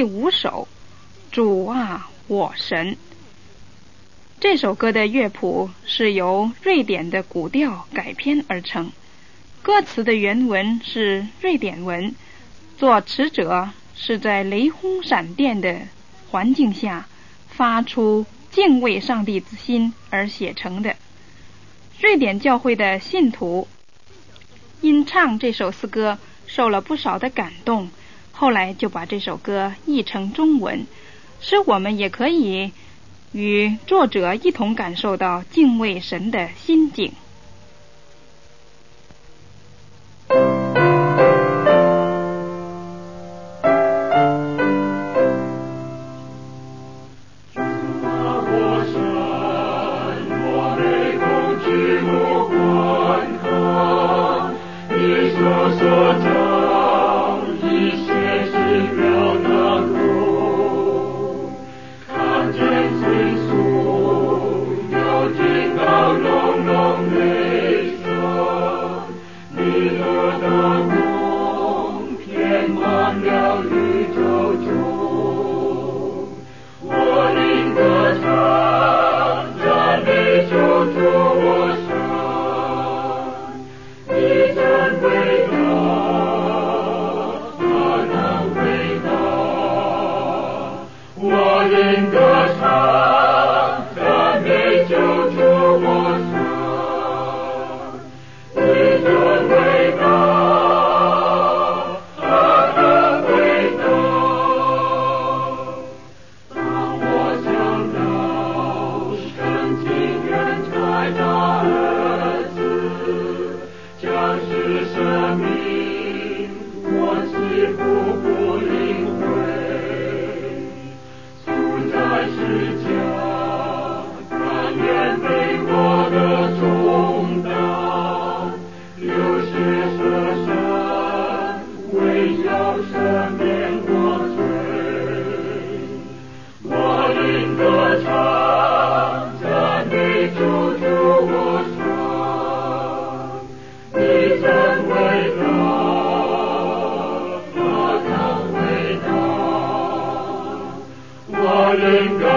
第5首，主啊，我神。这首歌的乐谱是由瑞典的古调改编而成，歌词的原文是瑞典文，作词者是在雷轰闪电的环境下发出敬畏上帝之心而写成的。瑞典教会的信徒因唱这首诗歌受了不少的感动，后来就把这首歌译成中文，使我们也可以与作者一同感受到敬畏神的心境。 我应该